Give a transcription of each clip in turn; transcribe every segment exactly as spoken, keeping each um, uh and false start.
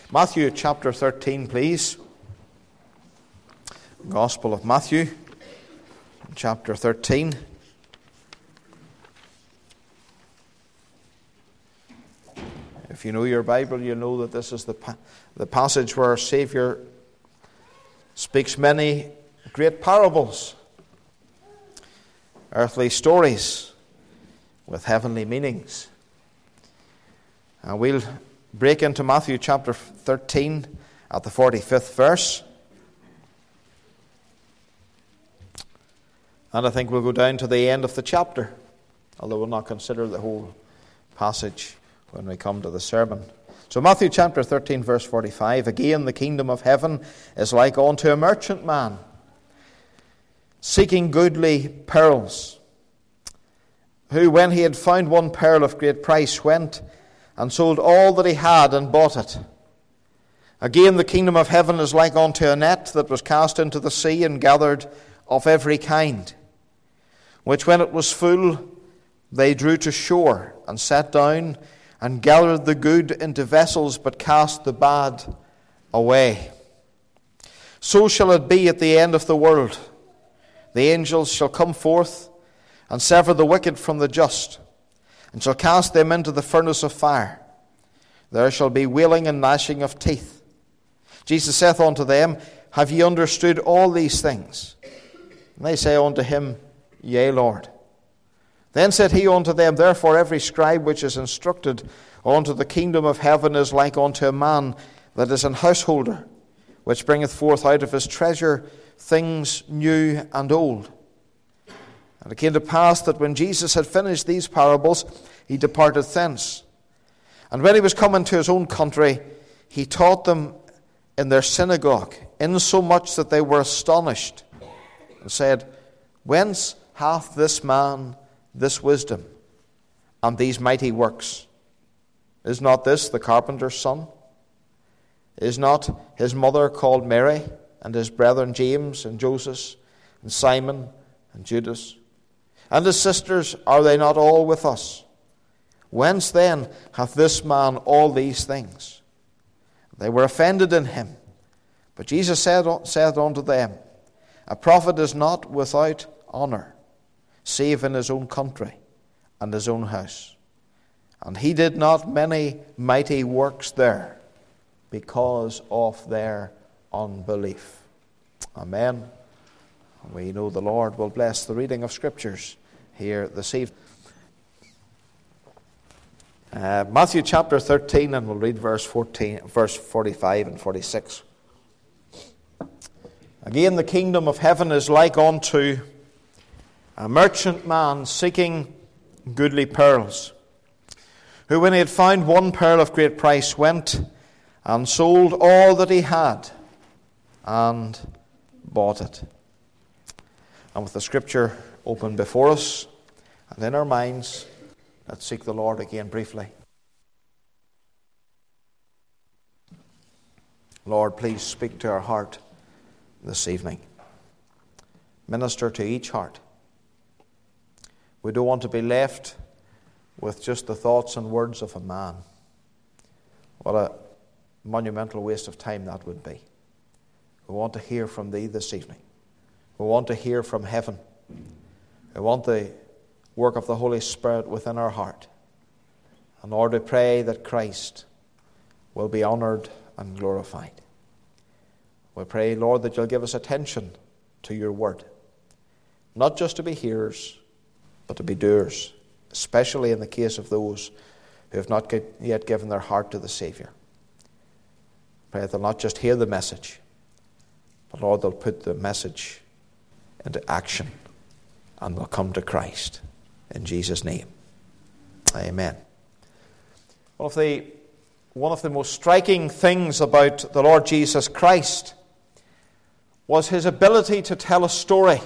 Matthew chapter thirteen, please. Gospel of Matthew, chapter thirteen. If you know your Bible, you know that this is the, pa- the passage where our Saviour speaks many great parables, earthly stories with heavenly meanings. And we'll break into Matthew chapter thirteen at the forty-fifth verse. And I think we'll go down to the end of the chapter, although we'll not consider the whole passage when we come to the sermon. So Matthew chapter thirteen, verse forty-five. Again, the kingdom of heaven is like unto a merchant man, seeking goodly pearls, who, when he had found one pearl of great price, went and sold all that he had and bought it. Again, the kingdom of heaven is like unto a net that was cast into the sea and gathered of every kind, which when it was full, they drew to shore and sat down and gathered the good into vessels, but cast the bad away. So shall it be at the end of the world. The angels shall come forth and sever the wicked from the just, and shall cast them into the furnace of fire. There shall be wailing and gnashing of teeth. Jesus saith unto them, Have ye understood all these things? And they say unto him, Yea, Lord. Then said he unto them, Therefore every scribe which is instructed unto the kingdom of heaven is like unto a man that is an householder, which bringeth forth out of his treasure things new and old. And it came to pass that when Jesus had finished these parables, he departed thence. And when he was come into his own country, he taught them in their synagogue, insomuch that they were astonished, and said, Whence hath this man this wisdom and these mighty works? Is not this the carpenter's son? Is not his mother called Mary, and his brethren James and Joseph and Simon and Judas? And his sisters, are they not all with us? Whence then hath this man all these things? They were offended in him. But Jesus said, said unto them, A prophet is not without honour, save in his own country and his own house. And he did not many mighty works there, because of their unbelief. Amen. We know the Lord will bless the reading of Scriptures here this evening. Uh, Matthew chapter thirteen, and we'll read verse fourteen, verse forty-five and forty-six. Again, the kingdom of heaven is like unto a merchant man seeking goodly pearls, who, when he had found one pearl of great price, went and sold all that he had and bought it. And with the Scripture open before us and in our minds, let's seek the Lord again briefly. Lord, please speak to our heart this evening. Minister to each heart. We don't want to be left with just the thoughts and words of a man. What a monumental waste of time that would be. We want to hear from Thee this evening. We want to hear from heaven. We want the work of the Holy Spirit within our heart. And Lord, we pray that Christ will be honoured and glorified. We pray, Lord, that You'll give us attention to Your word. Not just to be hearers, but to be doers, especially in the case of those who have not yet given their heart to the Saviour. Pray that they'll not just hear the message, but Lord, they'll put the message into action and will come to Christ. In Jesus' name. Amen. One of the, one of the most striking things about the Lord Jesus Christ was His ability to tell a story.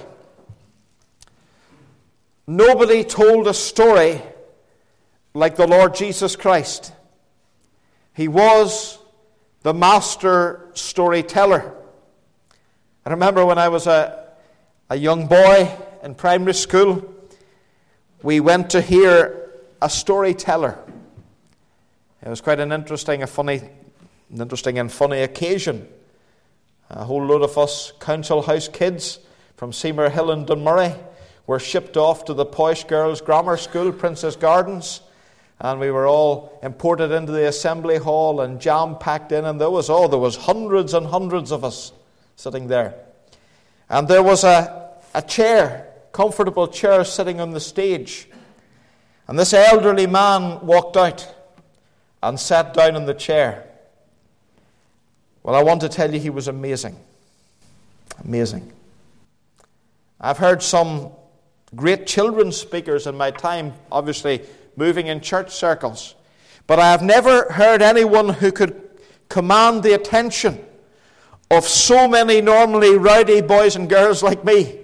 Nobody told a story like the Lord Jesus Christ. He was the master storyteller. I remember when I was a, a young boy in primary school, we went to hear a storyteller. It was quite an interesting, a funny An interesting and funny occasion. A whole load of us council house kids from Seymour Hill and Dunmurray were shipped off to the Posh Girls Grammar School, Princess Gardens, and we were all imported into the assembly hall and jam-packed in, and there was, oh, there was hundreds and hundreds of us sitting there. And there was a, a chair, comfortable chair sitting on the stage. And this elderly man walked out and sat down in the chair. Well, I want to tell you, he was amazing. Amazing. I've heard some great children's speakers in my time, obviously moving in church circles. But I have never heard anyone who could command the attention of so many normally rowdy boys and girls like me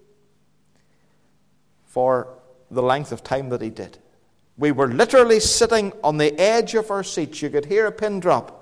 for the length of time that he did. We were literally sitting on the edge of our seats. You could hear a pin drop.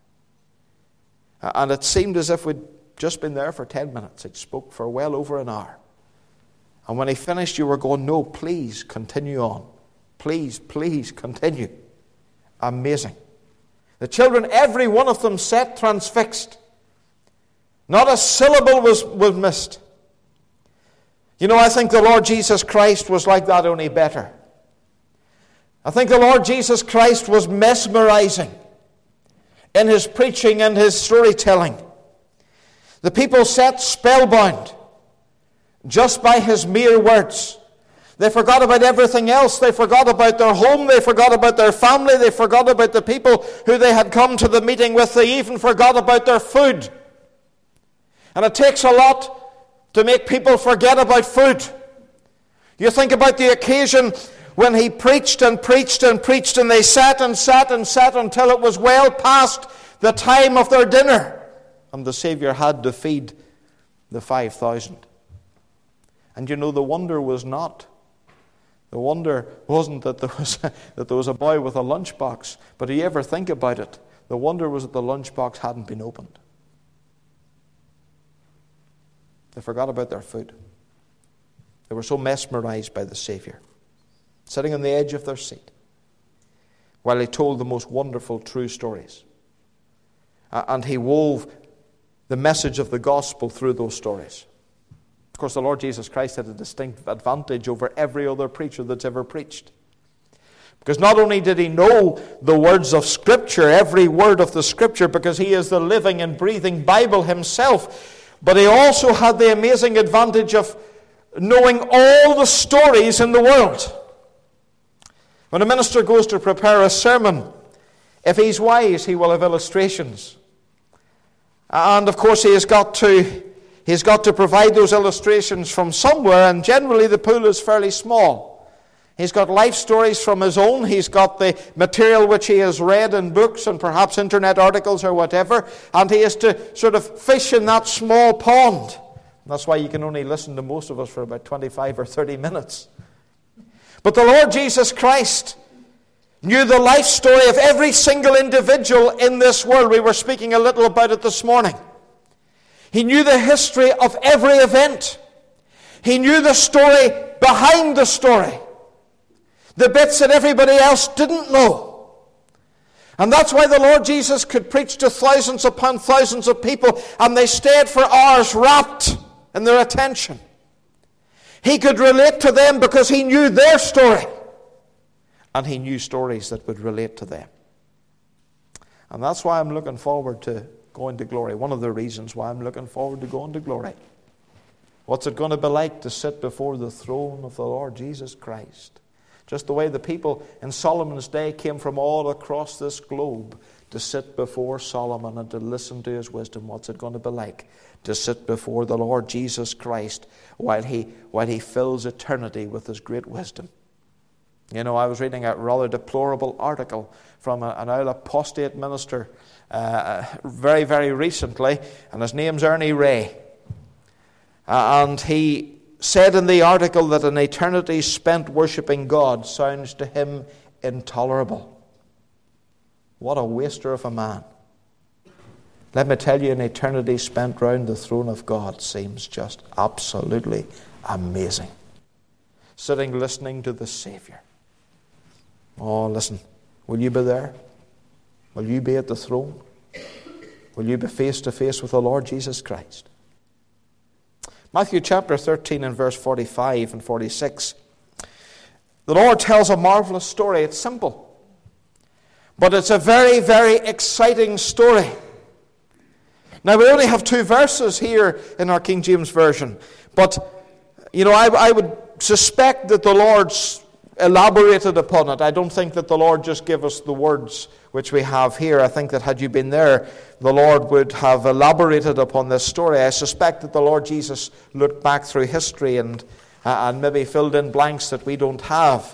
And it seemed as if we'd just been there for ten minutes. It spoke for well over an hour. And when he finished, you were going, no, please continue on. Please, please continue. Amazing. The children, every one of them sat transfixed. Not a syllable was, was missed. You know, I think the Lord Jesus Christ was like that, only better. I think the Lord Jesus Christ was mesmerizing in his preaching and his storytelling. The people sat spellbound just by his mere words. They forgot about everything else. They forgot about their home. They forgot about their family. They forgot about the people who they had come to the meeting with. They even forgot about their food. And it takes a lot to make people forget about food. You think about the occasion when he preached and preached and preached, and they sat and sat and sat until it was well past the time of their dinner. And the Savior had to feed the five thousand. And you know, the wonder was not, the wonder wasn't that there was a, that there was a boy with a lunchbox. But do you ever think about it? The wonder was that the lunchbox hadn't been opened. They forgot about their food. They were so mesmerized by the Savior, sitting on the edge of their seat, while he told the most wonderful true stories. And he wove the message of the gospel through those stories. Of course, the Lord Jesus Christ had a distinct advantage over every other preacher that's ever preached. Because not only did he know the words of Scripture, every word of the Scripture, because he is the living and breathing Bible himself, but he also had the amazing advantage of knowing all the stories in the world. When a minister goes to prepare a sermon, if he's wise, he will have illustrations. And of course, he has got to he's got to provide those illustrations from somewhere, and generally the pool is fairly small. He's got life stories from his own. He's got the material which he has read in books and perhaps internet articles or whatever, and he has to sort of fish in that small pond. And that's why you can only listen to most of us for about twenty-five or thirty minutes. But the Lord Jesus Christ knew the life story of every single individual in this world. We were speaking a little about it this morning. He knew the history of every event. He knew the story behind the story. The bits that everybody else didn't know. And that's why the Lord Jesus could preach to thousands upon thousands of people, and they stayed for hours rapt in their attention. He could relate to them because he knew their story. And he knew stories that would relate to them. And that's why I'm looking forward to going to glory. One of the reasons why I'm looking forward to going to glory. What's it going to be like to sit before the throne of the Lord Jesus Christ? Just the way the people in Solomon's day came from all across this globe to sit before Solomon and to listen to his wisdom. What's it going to be like to sit before the Lord Jesus Christ while he, while he fills eternity with his great wisdom? You know, I was reading a rather deplorable article from a, an old apostate minister uh, very, very recently, and his name's Ernie Ray. Uh, and he said in the article that an eternity spent worshipping God sounds to him intolerable. What a waster of a man. Let me tell you, an eternity spent round the throne of God seems just absolutely amazing. Sitting listening to the Savior. Oh, listen, will you be there? Will you be at the throne? will you be face to face with the Lord Jesus Christ? Matthew chapter thirteen and verse forty-five and forty-six. The Lord tells a marvelous story. It's simple, but it's a very, very exciting story. Now, we only have two verses here in our King James Version, but, you know, I, I would suspect that the Lord's elaborated upon it. I don't think that the Lord just gave us the words which we have here. I think that had you been there, the Lord would have elaborated upon this story. I suspect that the Lord Jesus looked back through history and, uh, and maybe filled in blanks that we don't have.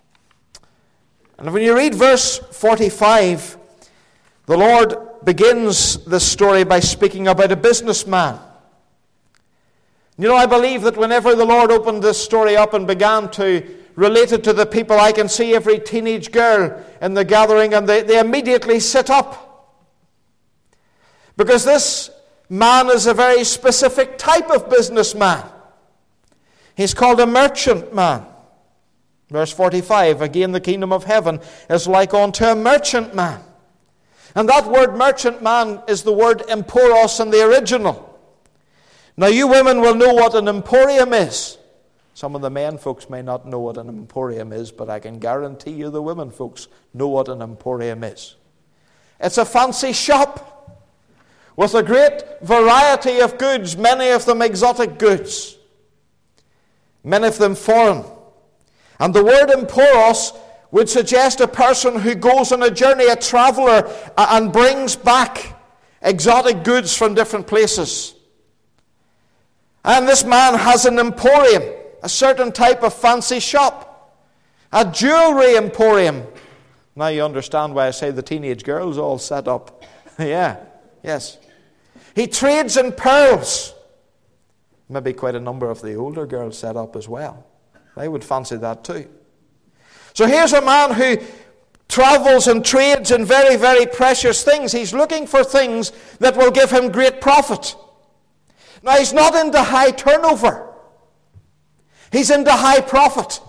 And when you read verse forty-five, the Lord begins this story by speaking about a businessman. You know, I believe that whenever the Lord opened this story up and began to relate it to the people, I can see every teenage girl in the gathering, and they, they immediately sit up. Because this man is a very specific type of businessman. He's called a merchant man. Verse forty-five, again, the kingdom of heaven is like unto a merchant man. And that word merchant man is the word emporos in the original. Now, you women will know what an emporium is. Some of the men folks may not know what an emporium is, but I can guarantee you the women folks know what an emporium is. It's a fancy shop with a great variety of goods, many of them exotic goods, many of them foreign. And the word emporos would suggest a person who goes on a journey, a traveler, and brings back exotic goods from different places. And this man has an emporium, a certain type of fancy shop, a jewelry emporium. Now you understand why I say the teenage girls all set up. Yeah, yes. He trades in pearls. Maybe quite a number of the older girls set up as well. They would fancy that too. So here's a man who travels and trades in very, very precious things. He's looking for things that will give him great profit. Now, he's not into high turnover. He's into high profit.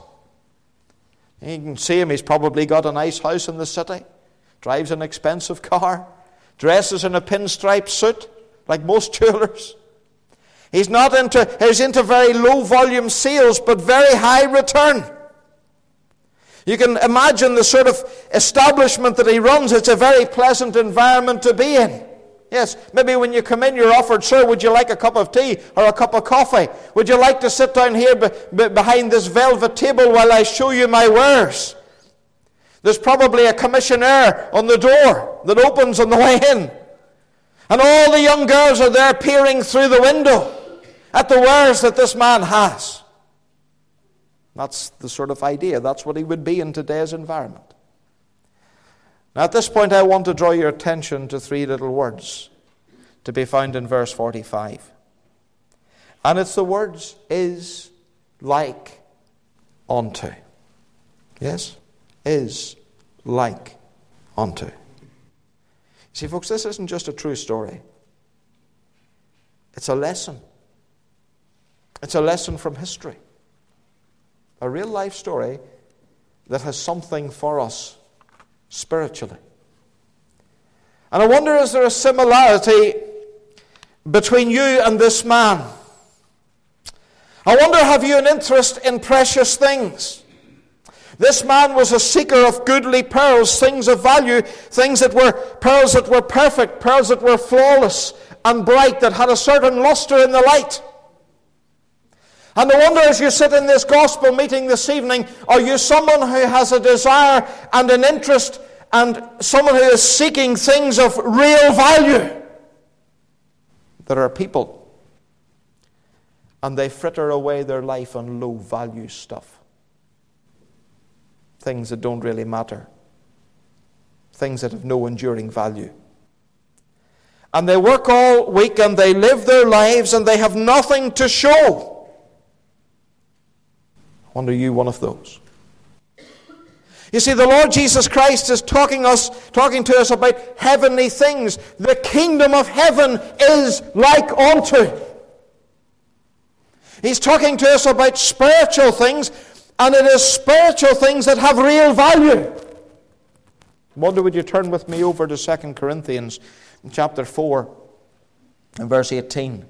You can see him. He's probably got a nice house in the city, drives an expensive car, dresses in a pinstripe suit, like most jewelers. He's not into, he's into very low volume sales, but very high return. You can imagine the sort of establishment that he runs. It's a very pleasant environment to be in. Yes, maybe when you come in, you're offered, sir, would you like a cup of tea or a cup of coffee? Would you like to sit down here be, be, behind this velvet table while I show you my wares? There's probably a commissionaire on the door that opens on the way in. And all the young girls are there peering through the window at the wares that this man has. That's the sort of idea. That's what he would be in today's environment. Now, at this point, I want to draw your attention to three little words to be found in verse forty-five. And it's the words, is like unto. Yes? Is like unto. See, folks, this isn't just a true story. It's a lesson. It's a lesson from history. A real life story that has something for us spiritually. And I wonder, is there a similarity between you and this man? I wonder, have you an interest in precious things? This man was a seeker of goodly pearls, things of value, things that were pearls that were perfect, pearls that were flawless and bright, that had a certain luster in the light. And I wonder, as you sit in this gospel meeting this evening, are you someone who has a desire and an interest and someone who is seeking things of real value? There are people, and they fritter away their life on low-value stuff. Things that don't really matter. Things that have no enduring value. And they work all week and they live their lives and they have nothing to show. I wonder, are you one of those? You see, the Lord Jesus Christ is talking us, talking to us about heavenly things. The kingdom of heaven is like unto. He's talking to us about spiritual things, and it is spiritual things that have real value. I wonder, would you turn with me over to Second Corinthians chapter four and verse eighteen.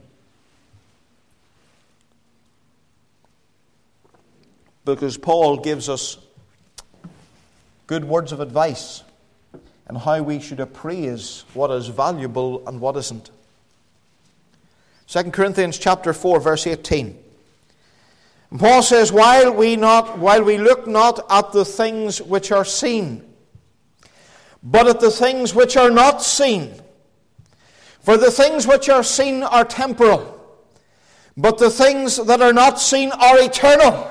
Because Paul gives us good words of advice on how we should appraise what is valuable and what isn't. Second Corinthians chapter four, verse eighteen. And Paul says, while we not while we look not at the things which are seen, but at the things which are not seen. For the things which are seen are temporal, but the things that are not seen are eternal.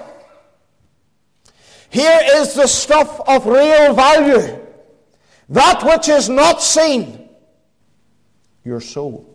Here is the stuff of real value. That which is not seen. Your soul.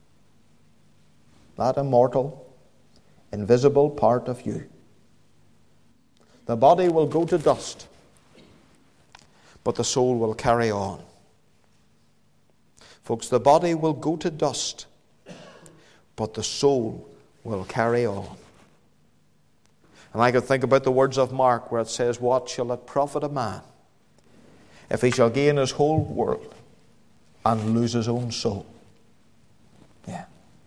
That immortal, invisible part of you. The body will go to dust, but the soul will carry on. Folks, the body will go to dust, but the soul will carry on. And I could think about the words of Mark where it says, what shall it profit a man if he shall gain his whole world and lose his own soul? Yeah.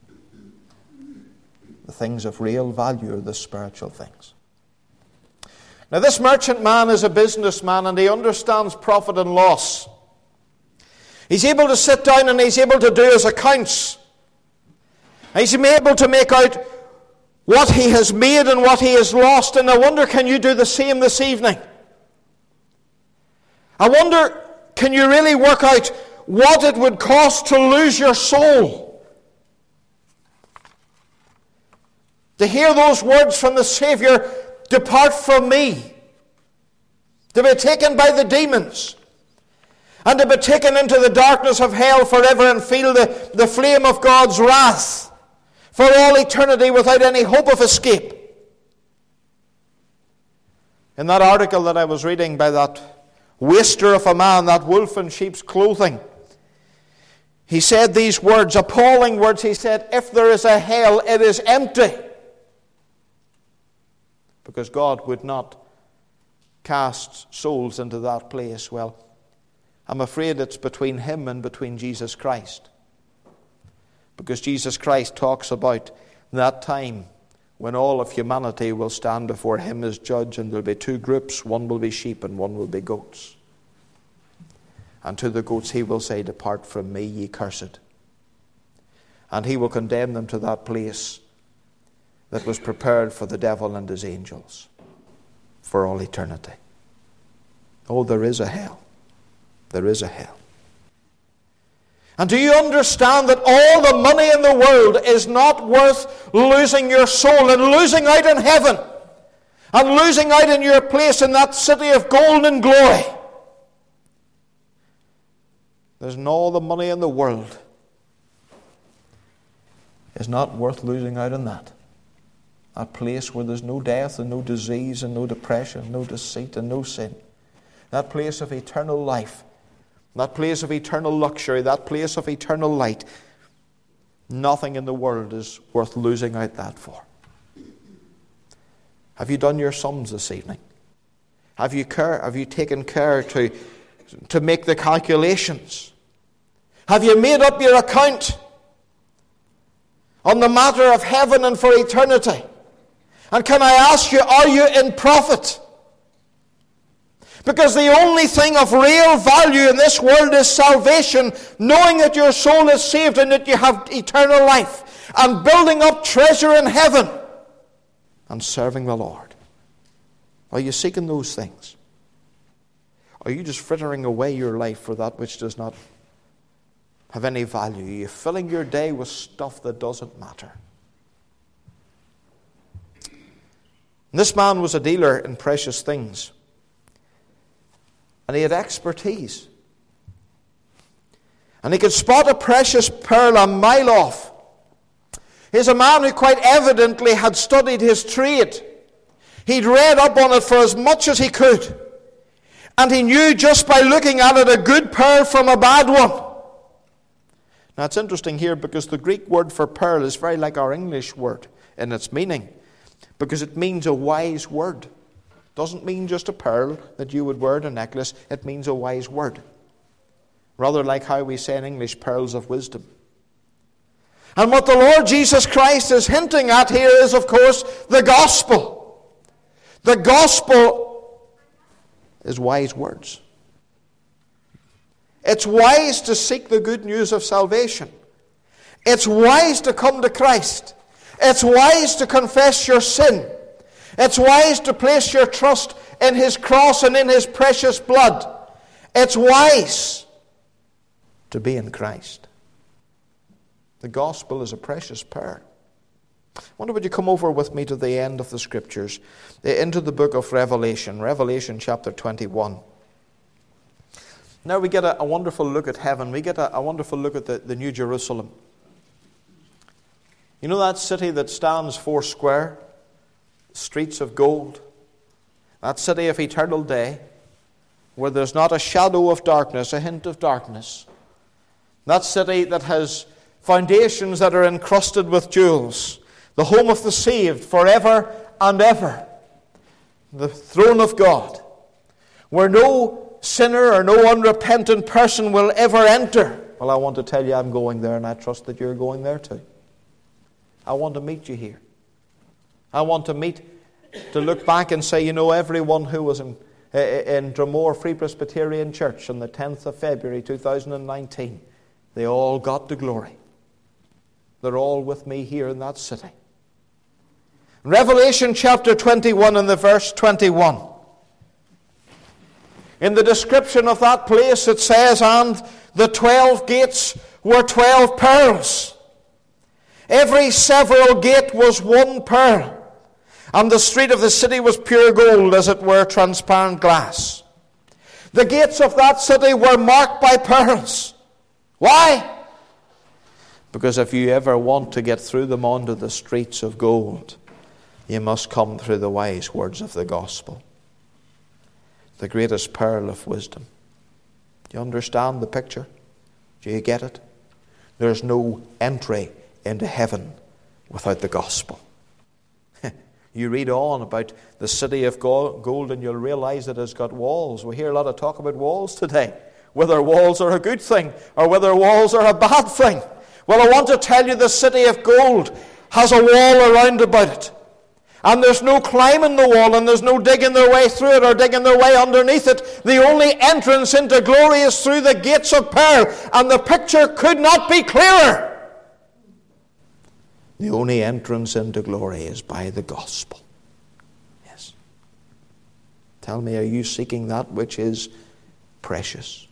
The things of real value are the spiritual things. Now this merchant man is a businessman and he understands profit and loss. He's able to sit down and he's able to do his accounts. He's able to make out what he has made and what he has lost. And I wonder, can you do the same this evening? I wonder, can you really work out what it would cost to lose your soul? To hear those words from the Savior, depart from me. To be taken by the demons. And to be taken into the darkness of hell forever and feel the, the flame of God's wrath for all eternity without any hope of escape. In that article that I was reading by that waster of a man, that wolf in sheep's clothing, he said these words, appalling words. He said, if there is a hell, it is empty. Because God would not cast souls into that place. Well, I'm afraid it's between him and between Jesus Christ. Because Jesus Christ talks about that time when all of humanity will stand before him as judge, and there will be two groups, one will be sheep and one will be goats. And to the goats he will say, depart from me, ye cursed. And he will condemn them to that place that was prepared for the devil and his angels for all eternity. Oh, there is a hell. There is a hell. And do you understand that all the money in the world is not worth losing your soul and losing out in heaven and losing out in your place in that city of gold and glory? There's no all the money in the world is not worth losing out in that. That place where there's no death and no disease and no depression, no deceit and no sin. That place of eternal life. That place of eternal luxury, that place of eternal light. Nothing in the world is worth losing out that for. Have you done your sums this evening? Have you care, have you taken care to, to make the calculations? Have you made up your account on the matter of heaven and for eternity? And can I ask you, are you in profit? Because the only thing of real value in this world is salvation, knowing that your soul is saved and that you have eternal life, and building up treasure in heaven, and serving the Lord. Are you seeking those things? Are you just frittering away your life for that which does not have any value? Are you filling your day with stuff that doesn't matter? This man was a dealer in precious things. And he had expertise. And he could spot a precious pearl a mile off. He's a man who quite evidently had studied his trade. He'd read up on it for as much as he could. And he knew just by looking at it a good pearl from a bad one. Now it's interesting here because the Greek word for pearl is very like our English word in its meaning. Because it means a wise word. Doesn't mean just a pearl that you would wear in a necklace. It means a wise word. Rather like how we say in English, pearls of wisdom. And what the Lord Jesus Christ is hinting at here is, of course, the gospel. The gospel is wise words. It's wise to seek the good news of salvation. It's wise to come to Christ. It's wise to confess your sin. It's wise to place your trust in His cross and in His precious blood. It's wise to be in Christ. The gospel is a precious pearl. I wonder, would you come over with me to the end of the Scriptures, into the book of Revelation, Revelation chapter twenty-one. Now we get a, a wonderful look at heaven. We get a, a wonderful look at the, the New Jerusalem. You know that city that stands four square, streets of gold? That city of eternal day, where there's not a shadow of darkness, a hint of darkness. That city that has foundations that are encrusted with jewels. The home of the saved forever and ever. The throne of God, where no sinner or no unrepentant person will ever enter. Well, I want to tell you I'm going there, and I trust that you're going there too. I want to meet you here. I want to meet, to look back and say, you know, everyone who was in, in Dromore Free Presbyterian Church on the tenth of February two thousand nineteen, they all got to glory. They're all with me here in that city. Revelation chapter twenty-one and the verse twenty-one. In the description of that place it says, and the twelve gates were twelve pearls. Every several gate was one pearl, and the street of the city was pure gold, as it were transparent glass. The gates of that city were marked by pearls. Why? Because if you ever want to get through them onto the streets of gold, you must come through the wise words of the gospel. The greatest pearl of wisdom. Do you understand the picture? Do you get it? There's no entry into heaven without the gospel. You read on about the city of gold and you'll realize that it's got walls. We hear a lot of talk about walls today. Whether walls are a good thing or whether walls are a bad thing. Well, I want to tell you the city of gold has a wall around about it. And there's no climbing the wall, and there's no digging their way through it or digging their way underneath it. The only entrance into glory is through the gates of pearl. And the picture could not be clearer. The only entrance into glory is by the gospel. Yes. Tell me, are you seeking that which is precious?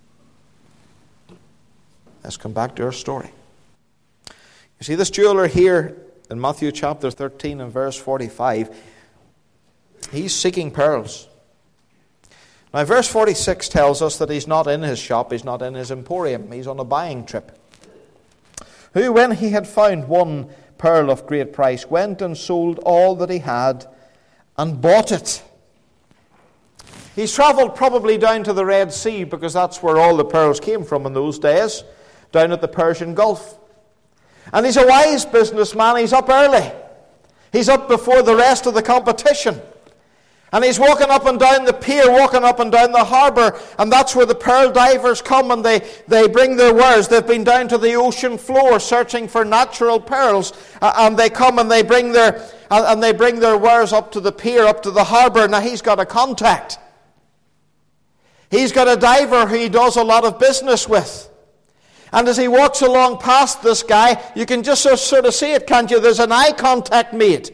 Let's come back to our story. You see, this jeweler here in Matthew chapter thirteen and verse forty-five, he's seeking pearls. Now, verse forty-six tells us that he's not in his shop, he's not in his emporium, he's on a buying trip. Who, when he had found one pearl of great price, went and sold all that he had and bought it. He's travelled probably down to the Red Sea, because that's where all the pearls came from in those days, down at the Persian Gulf. And he's a wise businessman. He's up early. He's up before the rest of the competition. And he's walking up and down the pier, walking up and down the harbour, and that's where the pearl divers come and they, they bring their wares. They've been down to the ocean floor searching for natural pearls, uh, and they come and they bring their uh, and they bring their wares up to the pier, up to the harbour. Now he's got a contact. He's got a diver who he does a lot of business with. And as he walks along past this guy, you can just sort of see it, can't you? There's an eye contact made.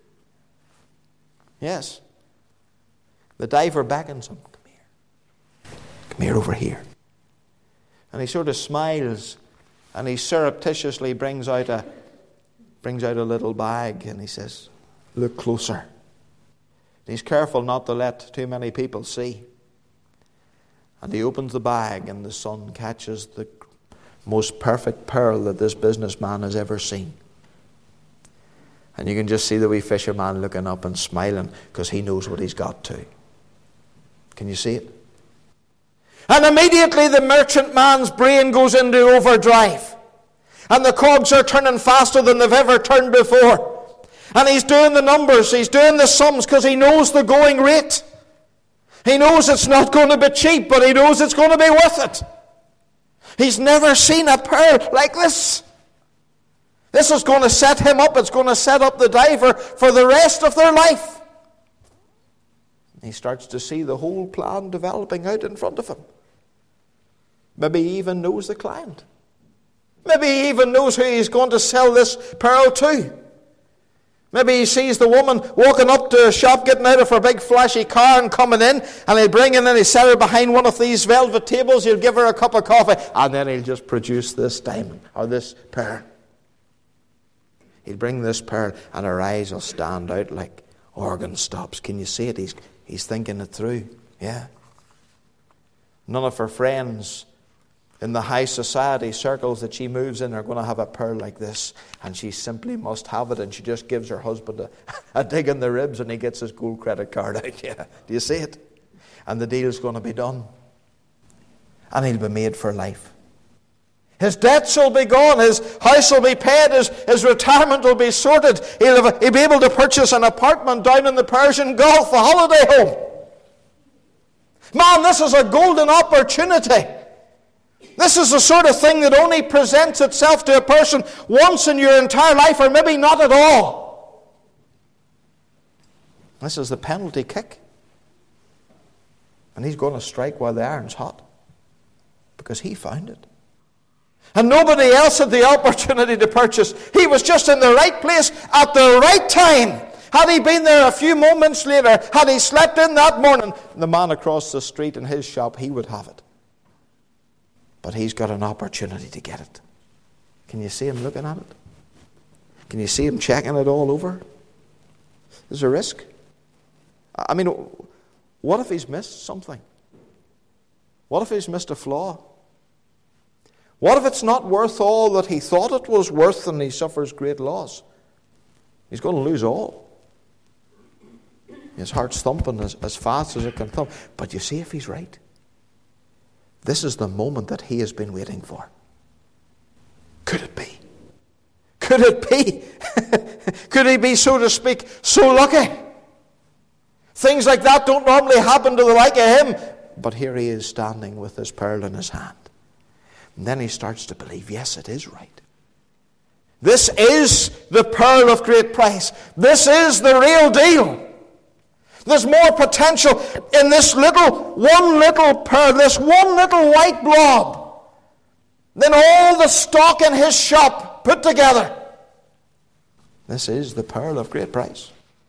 Yes. The diver beckons him. Come here. Come here over here. And he sort of smiles, and he surreptitiously brings out a brings out a little bag, and he says, look closer. And he's careful not to let too many people see. And he opens the bag, and the sun catches the most perfect pearl that this businessman has ever seen. And you can just see the wee fisherman looking up and smiling, because he knows what he's got to. Can you see it? And immediately the merchant man's brain goes into overdrive. And the cogs are turning faster than they've ever turned before. And he's doing the numbers, he's doing the sums, because he knows the going rate. He knows it's not going to be cheap, but he knows it's going to be worth it. He's never seen a pearl like this. This is going to set him up. It's going to set up the diver for the rest of their life. He starts to see the whole plan developing out in front of him. Maybe he even knows the client. Maybe he even knows who he's going to sell this pearl to. Maybe he sees the woman walking up to a shop, getting out of her big flashy car and coming in, and he'll bring in and he'll set her behind one of these velvet tables, he'll give her a cup of coffee, and then he'll just produce this diamond, or this pearl. He'll bring this pearl, and her eyes will stand out like organ stops. Can you see it? He's, he's thinking it through. Yeah. None of her friends in the high society circles that she moves in are going to have a pearl like this, and she simply must have it, and she just gives her husband a, a dig in the ribs, and he gets his gold credit card out. Yeah, do you see it? And the deal's going to be done, and he'll be made for life. His debts will be gone, his house will be paid, his, his retirement will be sorted. He'll, have, he'll be able to purchase an apartment down in the Persian Gulf, a holiday home. Man, this is a golden opportunity. This is the sort of thing that only presents itself to a person once in your entire life, or maybe not at all. This is the penalty kick. And he's going to strike while the iron's hot, because he found it. And nobody else had the opportunity to purchase. He was just in the right place at the right time. Had he been there a few moments later, had he slept in that morning, the man across the street in his shop, he would have it. But he's got an opportunity to get it. Can you see him looking at it? Can you see him checking it all over? There's a risk. I mean, what if he's missed something? What if he's missed a flaw? What if it's not worth all that he thought it was worth, and he suffers great loss? He's going to lose all. His heart's thumping as, as fast as it can thump. But you see if he's right. This is the moment that he has been waiting for. Could it be? Could it be? Could he be, so to speak, so lucky? Things like that don't normally happen to the like of him. But here he is standing with this pearl in his hand. And then he starts to believe, yes, it is right. This is the pearl of great price. This is the real deal. There's more potential in this little, one little pearl, this one little white blob, than all the stock in his shop put together. This is the pearl of great price.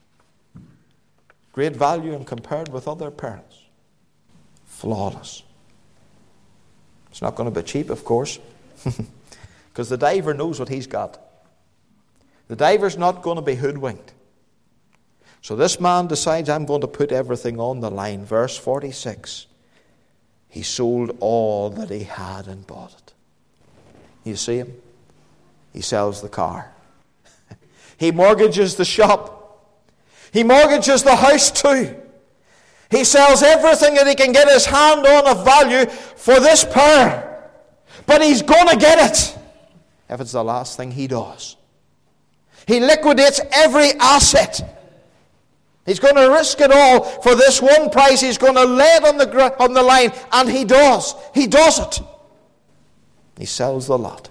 Great value and compared with other pearls. Flawless. It's not going to be cheap, of course, because the diver knows what he's got. The diver's not going to be hoodwinked. So this man decides, I'm going to put everything on the line. Verse forty-six. He sold all that he had and bought it. You see him? He sells the car. He mortgages the shop. He mortgages the house too. He sells everything that he can get his hand on of value for this pearl. But he's going to get it if it's the last thing he does. He liquidates every asset. He's going to risk it all for this one price. He's going to lay it on the, on the line. And he does. He does it. He sells the lot.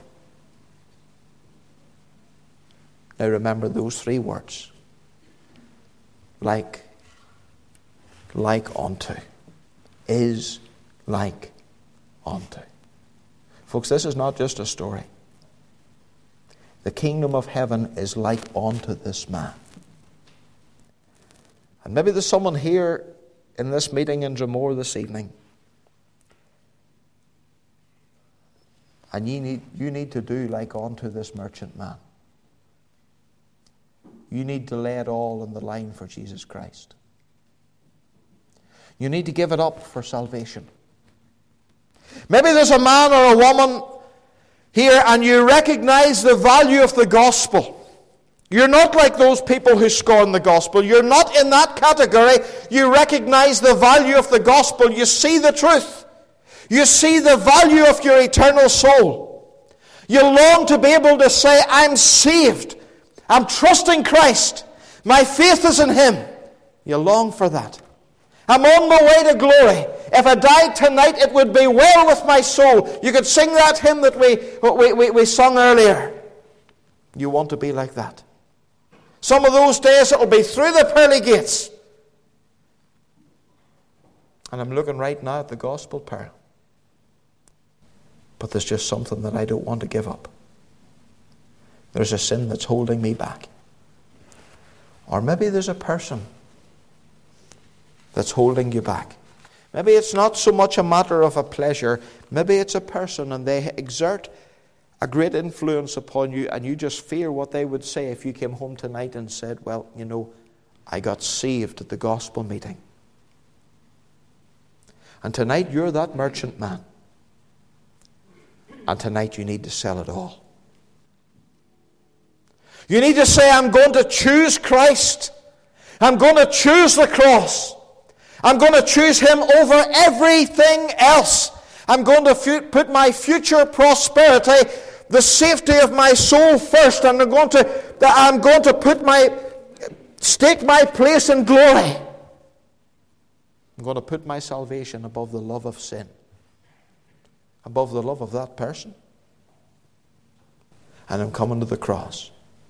Now remember those three words. Like, like unto. Is like unto. Folks, this is not just a story. The kingdom of heaven is like unto this man. And maybe there's someone here in this meeting in Dromore this evening, and you need, you need to do like unto this merchant man. You need to lay it all on the line for Jesus Christ. You need to give it up for salvation. Maybe there's a man or a woman here and you recognize the value of the gospel. You're not like those people who scorn the gospel. You're not in that category. You recognize the value of the gospel. You see the truth. You see the value of your eternal soul. You long to be able to say, I'm saved. I'm trusting Christ. My faith is in Him. You long for that. I'm on my way to glory. If I died tonight, it would be well with my soul. You could sing that hymn that we, we, we, we sung earlier. You want to be like that. Some of those days it will be through the pearly gates. And I'm looking right now at the gospel pearl. But there's just something that I don't want to give up. There's a sin that's holding me back. Or maybe there's a person that's holding you back. Maybe it's not so much a matter of a pleasure. Maybe it's a person and they exert a great influence upon you, and you just fear what they would say if you came home tonight and said, well, you know, I got saved at the gospel meeting. And tonight you're that merchant man. And tonight you need to sell it all. You need to say, I'm going to choose Christ. I'm going to choose the cross. I'm going to choose Him over everything else. I'm going to fu- put my future prosperity, the safety of my soul first. And I'm going to, I'm going to put my, stake my place in glory. I'm going to put my salvation above the love of sin, above the love of that person. And I'm coming to the cross.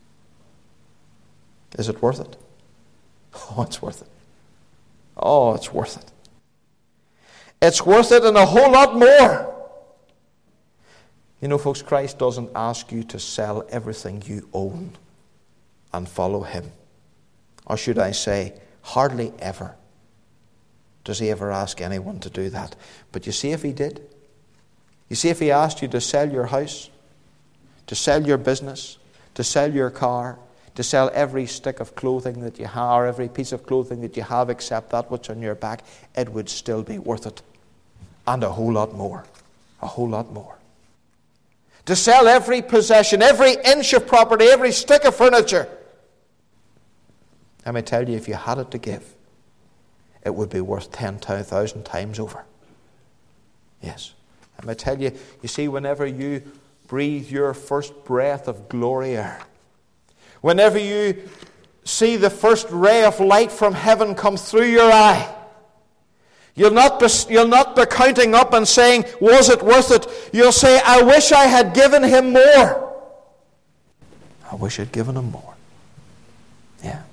Is it worth it? Oh, it's worth it. Oh, it's worth it. It's worth it and a whole lot more. You know, folks, Christ doesn't ask you to sell everything you own and follow Him. Or should I say, hardly ever does He ever ask anyone to do that. But you see, if He did, you see, if He asked you to sell your house, to sell your business, to sell your car, to sell every stick of clothing that you have, or every piece of clothing that you have except that which on your back, it would still be worth it. And a whole lot more. A whole lot more. To sell every possession, every inch of property, every stick of furniture. Let me tell you, if you had it to give, it would be worth ten thousand times over. Yes. Let me tell you, you see, whenever you breathe your first breath of glory air, whenever you see the first ray of light from heaven come through your eye, you'll not be, you'll not be counting up and saying, was it worth it? You'll say, I wish I had given Him more. I wish I'd given Him more. Yeah.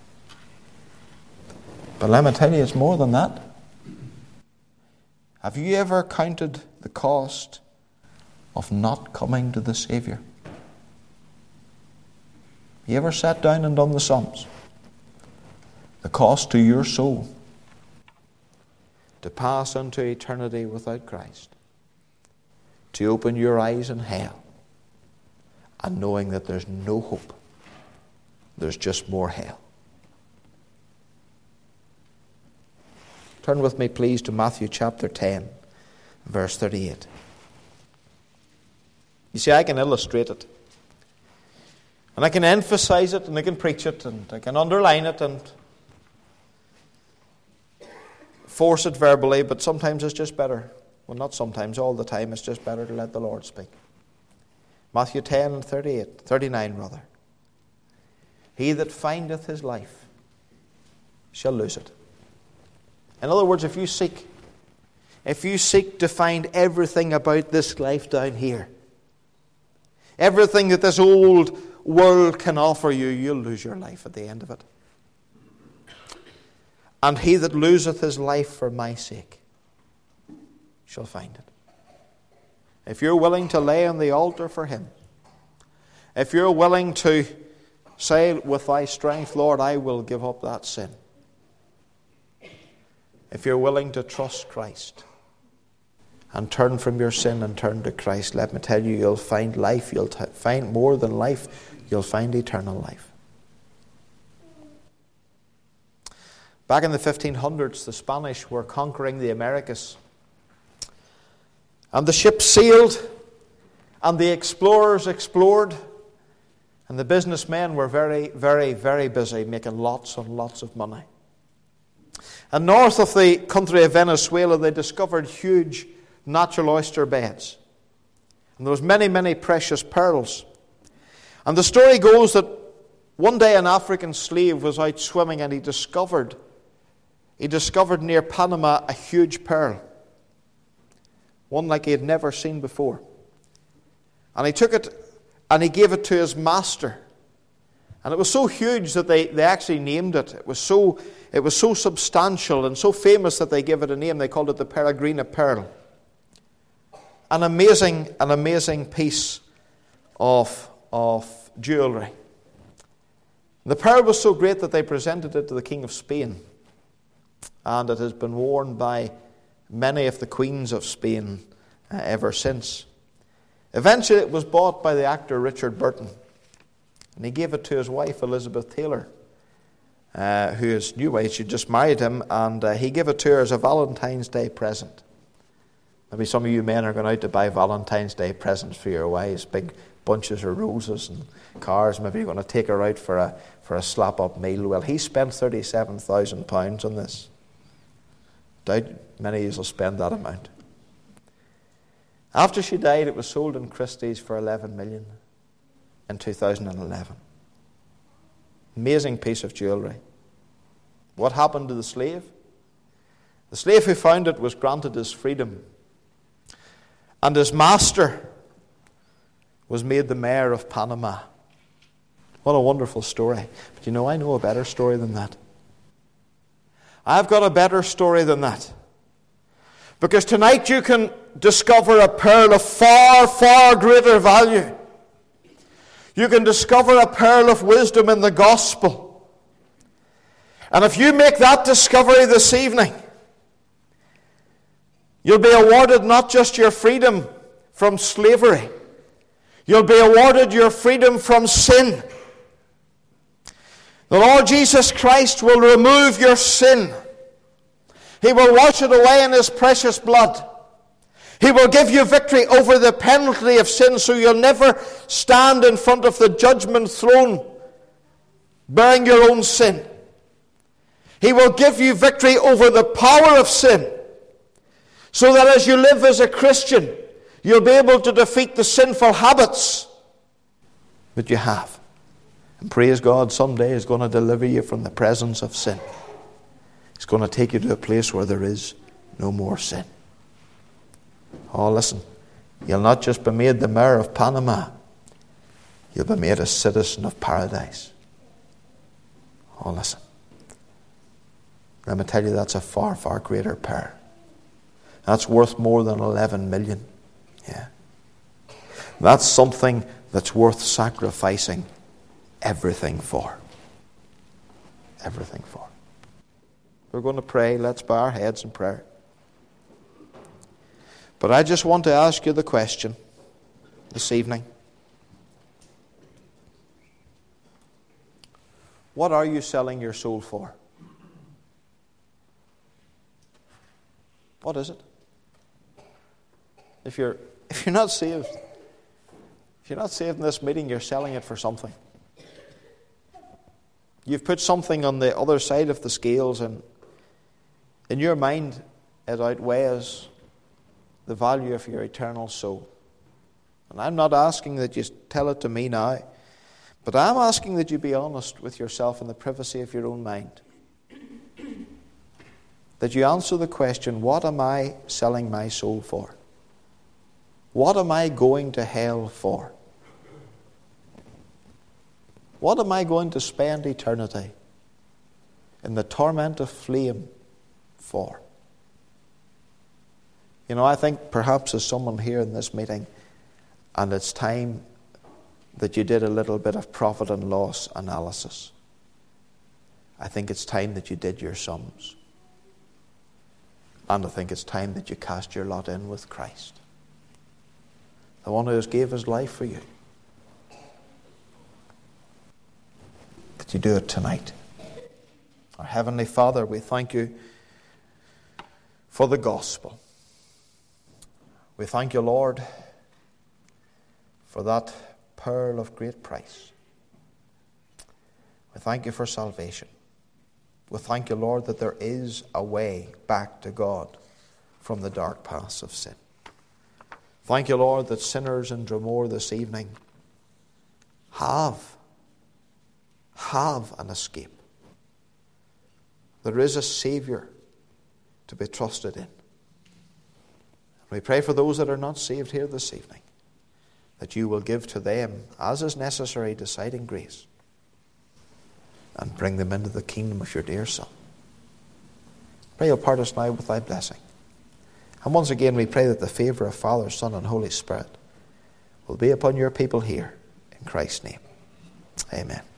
But let me tell you, it's more than that. Have you ever counted the cost of not coming to the Savior? You ever sat down and done the sums? The cost to your soul to pass into eternity without Christ, to open your eyes in hell, and knowing that there's no hope, there's just more hell. Turn with me, please, to Matthew chapter ten, verse thirty-eight. You see, I can illustrate it. And I can emphasize it, and I can preach it, and I can underline it, and force it verbally, but sometimes it's just better. Well, not sometimes, all the time, it's just better to let the Lord speak. Matthew ten and thirty-eight, thirty-nine rather. He that findeth his life shall lose it. In other words, if you seek, if you seek to find everything about this life down here, everything that this old world can offer you, you'll lose your life at the end of it. And he that loseth his life for my sake shall find it. If you're willing to lay on the altar for Him, if you're willing to say with thy strength, Lord, I will give up that sin. If you're willing to trust Christ and turn from your sin and turn to Christ, let me tell you, you'll find life. You'll t- find more than life. You'll find eternal life. Back in the fifteen hundreds, the Spanish were conquering the Americas. And the ships sailed, and the explorers explored, and the businessmen were very, very, very busy making lots and lots of money. And north of the country of Venezuela, they discovered huge natural oyster beds. And there was many, many precious pearls. And the story goes that one day an African slave was out swimming and he discovered he discovered near Panama a huge pearl, one like he had never seen before. And he took it and he gave it to his master. And it was so huge that they, they actually named it. It was so it was so substantial and so famous that they gave it a name. They called it the Peregrina Pearl. An amazing, an amazing piece of, of jewelry. The pearl was so great that they presented it to the King of Spain. And it has been worn by many of the queens of Spain uh, ever since. Eventually it was bought by the actor Richard Burton. And he gave it to his wife, Elizabeth Taylor, uh, who is new wife. She just married him, and uh, he gave it to her as a Valentine's Day present. Maybe some of you men are going out to buy Valentine's Day presents for your wives, big bunches of roses and cars. Maybe you're going to take her out for a for a slap-up meal. Well, he spent thirty-seven thousand pounds on this. Doubt many of you will spend that amount. After she died, it was sold in Christie's for eleven million in two thousand eleven. Amazing piece of jewelry. What happened to the slave? The slave who found it was granted his freedom. And his master was made the mayor of Panama. What a wonderful story. But you know, I know a better story than that. I've got a better story than that. Because tonight you can discover a pearl of far, far greater value. You can discover a pearl of wisdom in the gospel. And if you make that discovery this evening, you'll be awarded not just your freedom from slavery, you'll be awarded your freedom from sin. The Lord Jesus Christ will remove your sin. He will wash it away in His precious blood. He will give you victory over the penalty of sin, so you'll never stand in front of the judgment throne bearing your own sin. He will give you victory over the power of sin, so that as you live as a Christian, you'll be able to defeat the sinful habits that you have. And praise God, someday He's going to deliver you from the presence of sin. He's going to take you to a place where there is no more sin. Oh, listen, you'll not just be made the mayor of Panama, you'll be made a citizen of paradise. Oh, listen. Let me tell you, that's a far, far greater pearl. That's worth more than eleven million. Yeah. That's something that's worth sacrificing everything for. Everything for. We're going to pray. Let's bow our heads in prayer. But I just want to ask you the question this evening. What are you selling your soul for? What is it? If you're if you're not saved, if you're not saved in this meeting, you're selling it for something. You've put something on the other side of the scales, and in your mind it outweighs the value of your eternal soul. And I'm not asking that you tell it to me now, but I'm asking that you be honest with yourself in the privacy of your own mind. That you answer the question, what am I selling my soul for? What am I going to hell for? What am I going to spend eternity in the torment of flame for? You know, I think perhaps there's someone here in this meeting, and it's time that you did a little bit of profit and loss analysis. I think it's time that you did your sums. And I think it's time that you cast your lot in with Christ, the one who has gave His life for you. That you do it tonight. Our Heavenly Father, we thank You for the gospel. We thank You, Lord, for that pearl of great price. We thank You for salvation. We thank You, Lord, that there is a way back to God from the dark paths of sin. Thank You, Lord, that sinners in Dromore this evening have, have an escape. there is a Saviour to be trusted in. We pray for those that are not saved here this evening, that you will give to them, as is necessary, deciding grace, and bring them into the kingdom of your dear Son. Pray you'll part us now with thy blessing. And once again we pray that the favour of Father, Son, and Holy Spirit will be upon your people here, in Christ's name. Amen.